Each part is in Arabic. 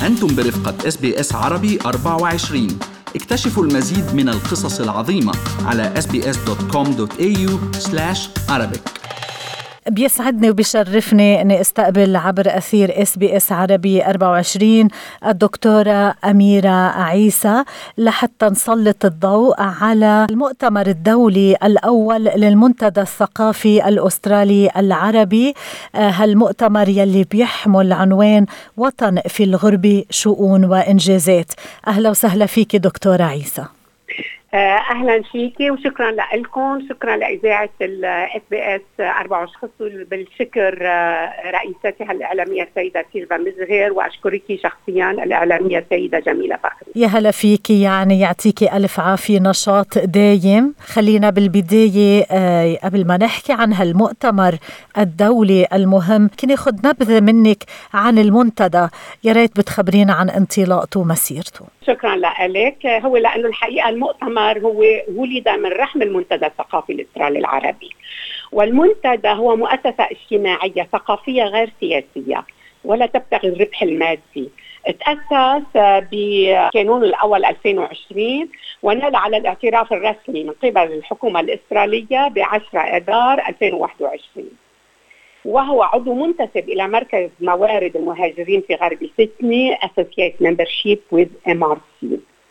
أنتم برفقة SBS عربي 24. اكتشفوا المزيد من القصص العظيمة على sbs.com.au/Arabic. بيسعدني وبيشرفني أني استقبل عبر أثير SBS عربي 24 الدكتورة أميرة عيسى لحتى نسلط الضوء على المؤتمر الدولي الأول للمنتدى الثقافي الأسترالي العربي، هالمؤتمر يلي بيحمل عنوان وطن في الغربة شؤون وإنجازات. أهلا وسهلا فيك دكتورة عيسى. أهلا فيكي وشكرا لكم، شكرا لإذاعة SBS 24. بالشكر رئيستها الإعلامية السيدة سيلفا مزهر، وأشكرك شخصيا الإعلامية السيدة جميلة فخري. يا هلا فيكي، يعني يعطيكي ألف عافية، نشاط دايم. خلينا بالبداية قبل ما نحكي عن هالمؤتمر الدولي المهم كنا ناخد نبذة منك عن المنتدى، يا ريت بتخبرينا عن انطلاقته ومسيرته. شكرا لك. هو لأنه الحقيقة المؤتمر هو ولد من رحم المنتدى الثقافي الأسترالي العربي، والمنتدى هو مؤسسة اجتماعية ثقافية غير سياسية ولا تبتغي الربح المادي. تأسس بكانون الأول 2020 ونال على الاعتراف الرسمي من قبل الحكومة الإسترالية ب10 آذار 2021، وهو عضو منتسب إلى مركز موارد المهاجرين في غرب سيدني Associate Membership with MRC.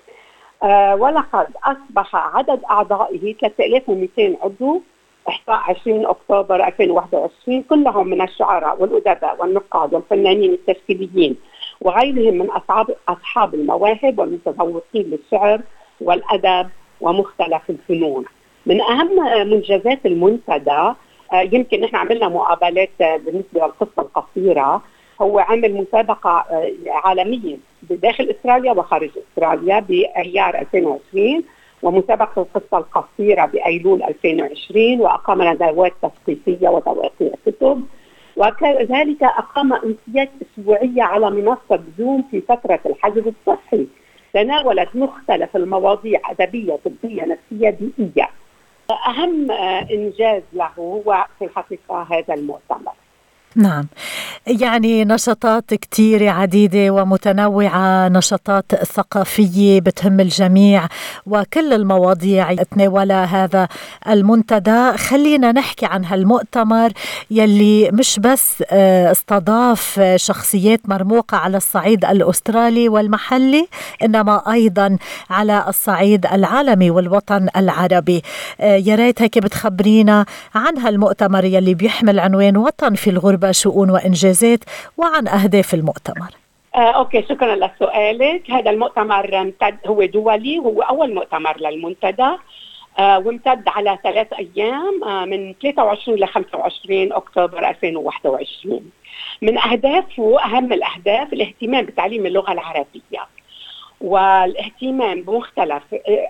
ولقد أصبح عدد أعضائه 3200 عضو إحصاء 20 أكتوبر 2021، كلهم من الشعراء والأدباء والنقاد والفنانين التشكيليين وغيرهم من أصحاب المواهب والمتذوقين للشعر والأدب ومختلف الفنون. من أهم منجزات المنتدى يمكن نحن عملنا مقابلات بالنسبة للقصة القصيرة، هو عمل مسابقة عالمية بداخل أستراليا وخارج أستراليا بأيار 2020، ومسابقة القصة القصيرة بأيلول 2020، وأقام ندوات تثقيفية وتوقيع كتب، وكذلك أقام أمسيات أسبوعية على منصة زوم في فترة الحجر الصحي، تناولت مختلف المواضيع أدبية طبية نفسية بيئية. أهم إنجاز له هو في الحقيقة هذا المؤتمر. نعم، يعني نشاطات كتيرة عديدة ومتنوعة، نشاطات ثقافية بتهم الجميع وكل المواضيع تناولها هذا المنتدى. خلينا نحكي عن هالمؤتمر يلي مش بس استضاف شخصيات مرموقة على الصعيد الأسترالي والمحلي، إنما أيضا على الصعيد العالمي والوطن العربي. يا ريت هيك بتخبرينا عن هالمؤتمر يلي بيحمل عنوان وطن في الغربة شؤون وإنجازات وعن أهداف المؤتمر. أوكي، شكرا لسؤالك. هذا المؤتمر هو دولي، هو أول مؤتمر للمنتدى، وامتد على 3 أيام من 23 ل 25 أكتوبر 2021. من أهدافه، أهم الأهداف الاهتمام بتعليم اللغة العربية والاهتمام بمختلف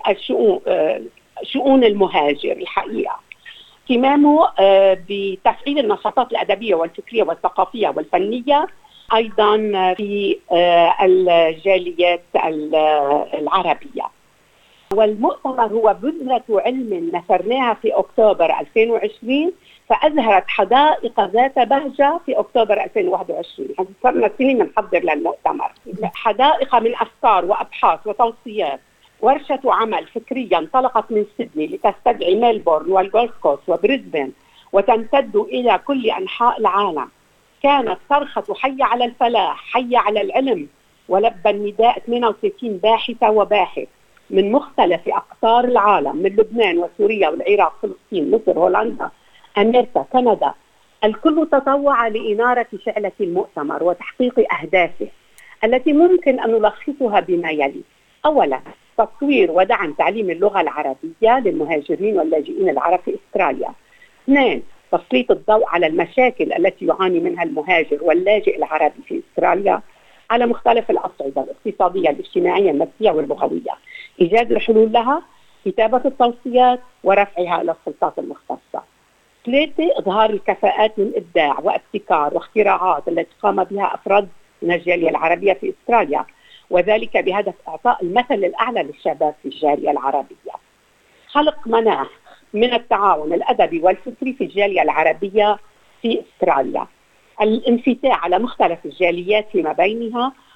شؤون المهاجر. الحقيقة اهتمامه بتفعيل النشاطات الأدبية والفكرية والثقافية والفنية، أيضا في الجاليات العربية. والمؤتمر هو بذرة علم نشرناها في أكتوبر 2020، فأزهرت حدائق ذات بهجة في أكتوبر 2021. صرنا سنين نحضر للمؤتمر، حدائق من أفكار وأبحاث وتوصيات. ورشة عمل فكرية انطلقت من سيدني لتستدعي ميلبورن والجولد كوست وبريسبن وتمتد إلى كل أنحاء العالم. كانت صرخة حي على الفلاح، حي على العلم، ولبى النداء 38 باحثة وباحث من مختلف أقطار العالم، من لبنان وسوريا والعراق، فلسطين، مصر، هولندا، أمريكا، كندا. الكل تطوع لإنارة شعلة المؤتمر وتحقيق أهدافه التي ممكن أن نلخصها بما يلي: أولا، تطوير ودعم تعليم اللغة العربية للمهاجرين واللاجئين العرب في أستراليا. 2، تسليط الضوء على المشاكل التي يعاني منها المهاجر واللاجئ العربي في أستراليا على مختلف الأصعدة الاقتصادية، الاجتماعية، النفسية واللغوية، إيجاد الحلول لها، كتابة التوصيات ورفعها إلى السلطات المختصة. 3، إظهار الكفاءات من إبداع وابتكار واختراعات التي قام بها أفراد من الجالية العربية في أستراليا، وذلك بهدف إعطاء المثل الأعلى للشباب في الجالية العربية. خلق مناخ من التعاون الأدبي والفكري في الجالية العربية في أستراليا. الانفتاح على مختلف الجاليات فيما بينها،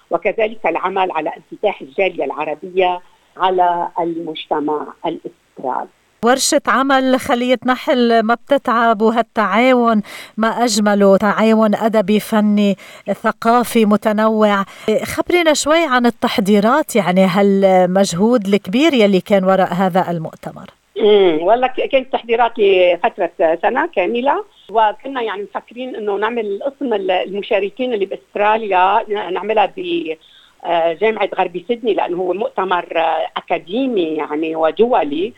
وكذلك العمل على انفتاح الجالية العربية على المجتمع الأسترالي. ورشة عمل خلية نحل ما بتتعب، وهالتعاون ما أجمله، تعاون أدبي فني ثقافي متنوع. خبرينا شوي عن التحضيرات، يعني هالمجهود الكبير يلي كان وراء هذا المؤتمر. والله كانت تحضيرات لفترة سنة كاملة، وكنا يعني مفكرين انه نعمل قسم المشاركين اللي باستراليا نعملها بجامعة غربي سيدني، لأنه هو مؤتمر أكاديمي يعني ودولي.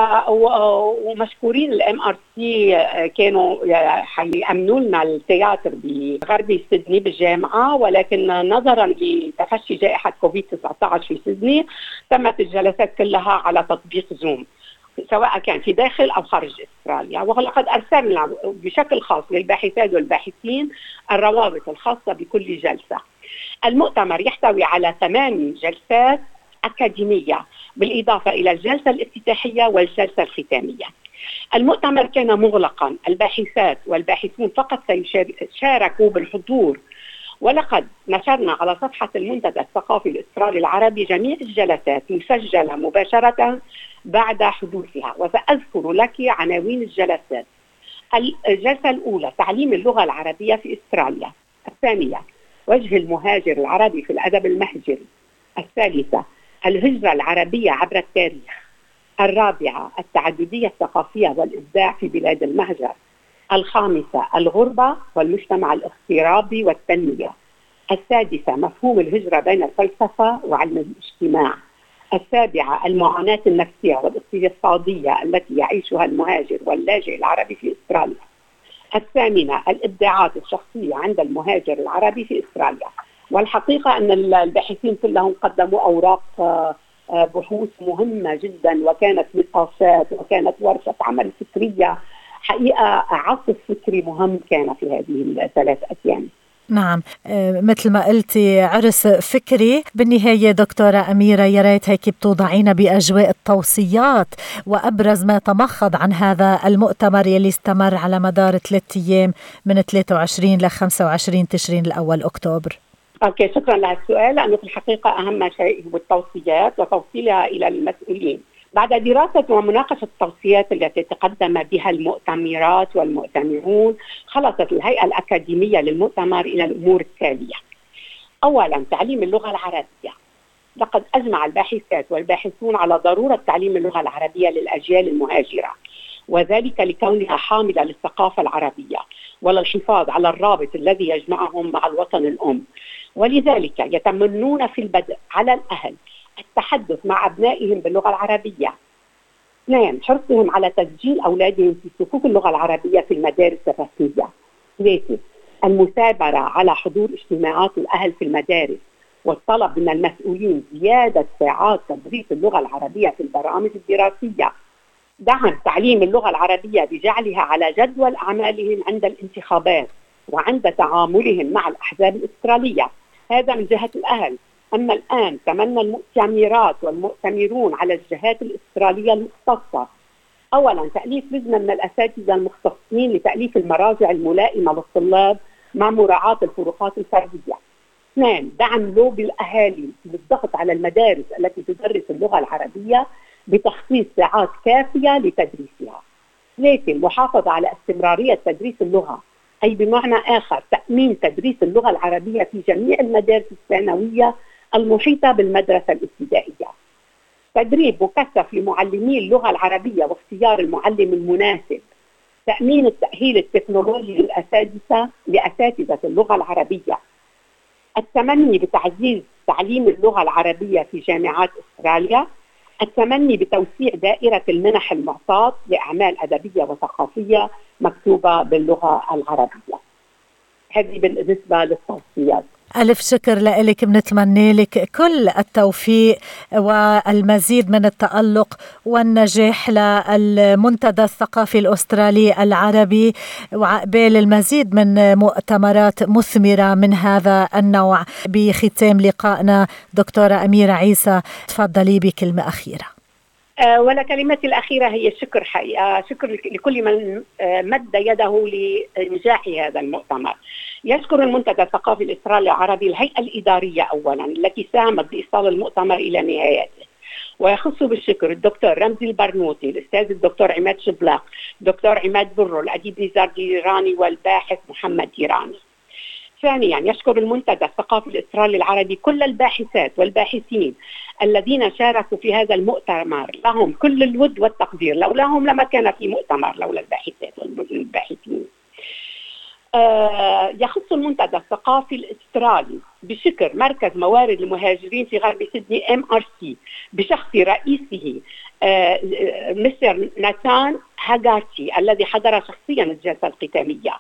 ومشكورين الMRC كانوا حيأمنوا لنا التياتر بغربي سيدني بالجامعة، ولكن نظرا لتفشي جائحة كوفيد-19 في سيدني تمت الجلسات كلها على تطبيق زوم، سواء كان في داخل أو خارج أستراليا. ولقد أرسلنا بشكل خاص للباحثات والباحثين الروابط الخاصة بكل جلسة. المؤتمر يحتوي على 8 جلسات أكاديمية بالإضافة إلى الجلسة الافتتاحية والجلسة الختامية. المؤتمر كان مغلقا، الباحثات والباحثون فقط سيشاركوا بالحضور، ولقد نشرنا على صفحة المنتدى الثقافي الأسترالي العربي جميع الجلسات مسجلة مباشرة بعد حدوثها، وسأذكر لك عناوين الجلسات. الجلسة الأولى تعليم اللغة العربية في أستراليا. الثانية وجه المهاجر العربي في الأدب المهجري. الثالثة الهجرة العربية عبر التاريخ. الرابعة التعددية الثقافية والإبداع في بلاد المهجر. الخامسة الغربة والمجتمع الاغترابي والتنمية. السادسة مفهوم الهجرة بين الفلسفة وعلم الاجتماع. السابعة المعاناة النفسية والاقتصادية التي يعيشها المهاجر واللاجئ العربي في أستراليا. الثامنة الإبداعات الشخصية عند المهاجر العربي في أستراليا. والحقيقة أن الباحثين كلهم قدموا أوراق بحوث مهمة جدا، وكانت نقاشات وكانت ورشة عمل فكرية، حقيقة عصف فكري مهم كان في هذه ال3 أيام. نعم، مثل ما قلتي عرس فكري. بالنهاية دكتورة أميرة، يا ريت هيك بتوضعينا بأجواء التوصيات وأبرز ما تمخض عن هذا المؤتمر يلي استمر على مدار 3 أيام من 23 ل 25 تشرين الأول أكتوبر. أوكي، شكرا لهالسؤال، لأنه في الحقيقة أهم شيء هو التوصيات وتوصيلها إلى المسؤولين. بعد دراسة ومناقشة التوصيات التي تقدم بها المؤتمرات والمؤتمرون، خلصت الهيئة الأكاديمية للمؤتمر إلى الأمور التالية. أولا تعليم اللغة العربية. لقد أجمع الباحثات والباحثون على ضرورة تعليم اللغة العربية للأجيال المهاجرة، وذلك لكونها حاملة للثقافة العربية وللحفاظ على الرابط الذي يجمعهم مع الوطن الأم. ولذلك يتمنون في البدء على الأهل التحدث مع أبنائهم باللغة العربية. 2 حرصهم على تسجيل أولادهم في صفوف اللغة العربية في المدارس الرسمية. 3 المثابرة على حضور اجتماعات الأهل في المدارس، والطلب من المسؤولين زيادة ساعات تدريس اللغة العربية في البرامج الدراسية. دعم تعليم اللغة العربية بجعلها على جدول أعمالهم عند الانتخابات وعند تعاملهم مع الأحزاب الأسترالية. هذا من جهة الأهل. أما الآن تمنى المؤتمرات والمؤتمرون على الجهات الأسترالية المختصة. أولا تأليف لجنة من الأساتذة المختصين لتأليف المراجع الملائمة للطلاب مع مراعاة الفروقات الفردية. 2 دعم لوبي الأهالي بالضغط على المدارس التي تدرس اللغة العربية بتخصيص ساعات كافية لتدريسها. 3 المحافظة على استمرارية تدريس اللغة، أي بمعنى آخر تأمين تدريس اللغة العربية في جميع المدارس الثانوية المحيطة بالمدرسة الابتدائية. تدريب مكثف لمعلمي اللغة العربية واختيار المعلم المناسب. تأمين التأهيل التكنولوجي لأساتذة اللغة العربية. التمني بتعزيز تعليم اللغة العربية في جامعات أستراليا. التمني بتوسيع دائرة المنح المعطاة لأعمال أدبية وثقافية مكتوبة باللغة العربية. هذه بالنسبة للتوصيات. ألف شكر لك، بنتمنى لك كل التوفيق والمزيد من التألق والنجاح للمنتدى الثقافي الأسترالي العربي، وعقبال المزيد من مؤتمرات مثمرة من هذا النوع. بختام لقائنا دكتورة أميرة عيسى، تفضلي بكلمة أخيرة. ولا كلمتي الأخيرة هي الشكر حقيقة، شكر لكل من مد يده لإنجاح هذا المؤتمر. يشكر المنتدى الثقافي الإسترالي العربي الهيئة الإدارية أولا التي ساهمت بإيصال المؤتمر إلى نهايته، ويخص بالشكر الدكتور رمزي البرنوطي، الأستاذ الدكتور عماد شبلاق، الدكتور عماد برو، الأديب نزار ديراني، والباحث محمد ديراني. ثانيا يشكر المنتدى الثقافي الإسترالي العربي كل الباحثات والباحثين الذين شاركوا في هذا المؤتمر، لهم كل الود والتقدير، لولاهم لما كان في مؤتمر، لولا الباحثات والباحثين. يخص المنتدى الثقافي الإسترالي بشكر مركز موارد المهاجرين في غرب سيدني MRC بشخص رئيسه مستر ناتان هاغارتي الذي حضر شخصيا الجلسة الختامية،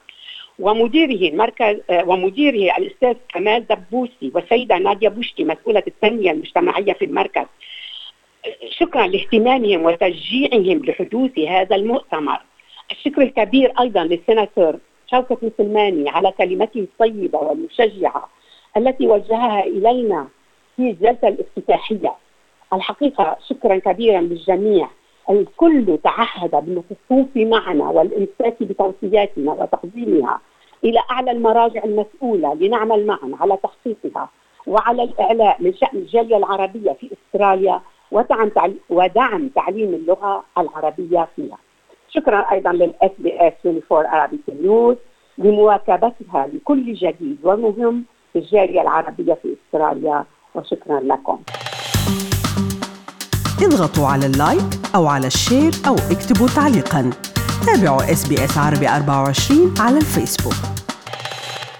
ومديره الأستاذ كمال دبوسي، والسيدة نادية بوشتي مسؤولة التنمية المجتمعية في المركز، شكرا لاهتمامهم وتشجيعهم لحدوث هذا المؤتمر. الشكر الكبير أيضا للسيناتور شوكت مسلماني على كلمته الطيبة والمشجعة التي وجهها إلينا في الجلسة الافتتاحية. الحقيقة شكرا كبيرا للجميع، الكل تعهد بالوقوف معنا والإمساك بتوصياتنا وتقديمها إلى أعلى المراجع المسؤولة لنعمل معا على تحقيقها وعلى الإعلاء من شأن الجالية العربية في أستراليا ودعم تعليم اللغة العربية فيها. شكرا أيضا للSBS 24 Arabic News لمواكبتها لكل جديد ومهم في الجالية العربية في أستراليا، وشكرا لكم. اضغطوا على اللايك أو على الشير أو اكتبوا تعليقاً. تابعوا SBS عربي 24 على الفيسبوك.